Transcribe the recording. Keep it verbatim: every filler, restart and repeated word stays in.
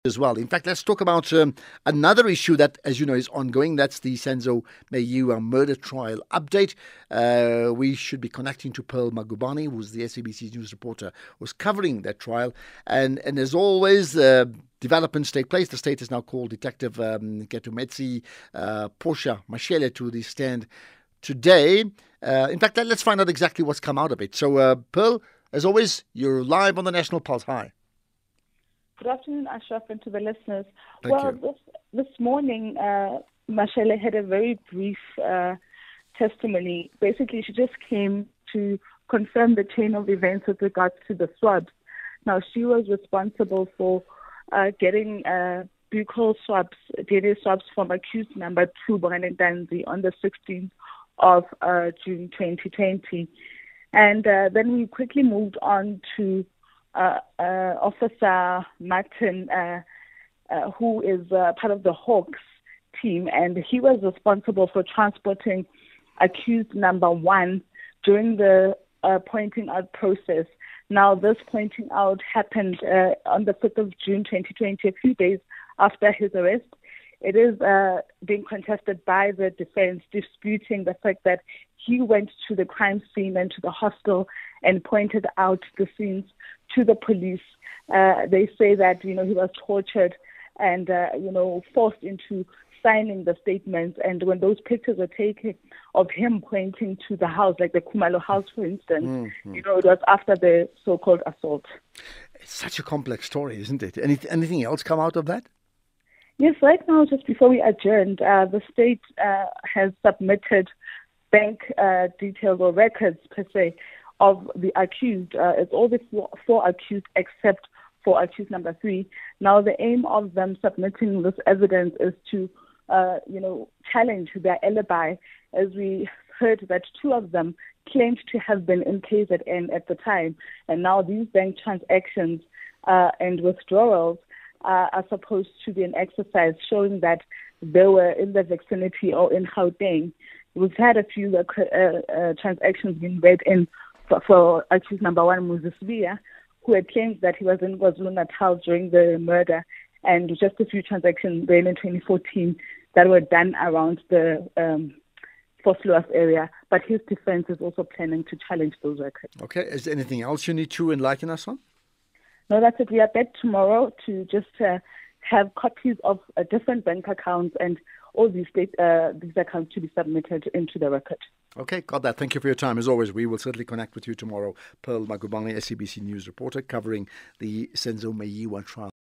as well. In fact, let's talk about um, another issue that, as you know, is ongoing. That's the Senzo Meyiwa murder trial update. Uh, we should be connecting to Pearl Magubane, who's the S A B C news reporter, who's covering that trial. And, and as always, uh, developments take place. The state has now called Detective um, Ketumetsi uh, Portia Mashele to the stand today. Uh, in fact, let's find out exactly what's come out of it. So, uh, Pearl, as always, you're live on the National Pulse. Hi. Good afternoon, Ashraf, and to the listeners. Thank well, you. this this morning, uh, Mashele had a very brief uh, testimony. Basically, she just came to confirm the chain of events with regards to the swabs. Now, she was responsible for uh, getting uh, buccal swabs, D N A swabs from accused number two, Bongani Danzi, on the sixteenth of uh, June twenty twenty. And uh, then we quickly moved on to Uh, uh, Officer Martin, uh, uh, who is uh, part of the Hawks team, and he was responsible for transporting accused number one during the uh, pointing out process. Now, this pointing out happened uh, on the fifth of June twenty twenty, a few days after his arrest. It is uh, being contested by the defense, disputing the fact that he went to the crime scene and to the hostel and pointed out the scenes to the police. Uh, they say that, you know, he was tortured and, uh, you know, forced into signing the statements. And when those pictures were taken of him pointing to the house, like the Kumalo house, for instance, mm-hmm. you know, it was after the so-called assault. It's such a complex story, isn't it? Any, anything else come out of that? Yes, right now, just before we adjourned, uh, the state uh, has submitted bank uh, details or records, per se, of the accused. Uh, it's all the four, four accused except for accused number three. Now, the aim of them submitting this evidence is to, uh, you know, challenge their alibi, as we heard that two of them claimed to have been in K Z N at the time. And now these bank transactions uh, and withdrawals uh, are supposed to be an exercise showing that they were in the vicinity or in Gauteng. We've had a few uh, uh, transactions being read in for, for accused number one, Moses Villa, who had claimed that he was in KwaZulu-Natal during the murder, and just a few transactions then in twenty fourteen that were done around the um, Vosloorus area. But his defense is also planning to challenge those records. Okay. Is there anything else you need to enlighten us on? No, that's it. We are back tomorrow to just uh, have copies of uh, different bank accounts and all these state, uh, these accounts to be submitted into the record. Okay, got that. Thank you for your time. As always, we will certainly connect with you tomorrow. Pearl Magubane, S A B C news reporter, covering the Senzo Meyiwa trial.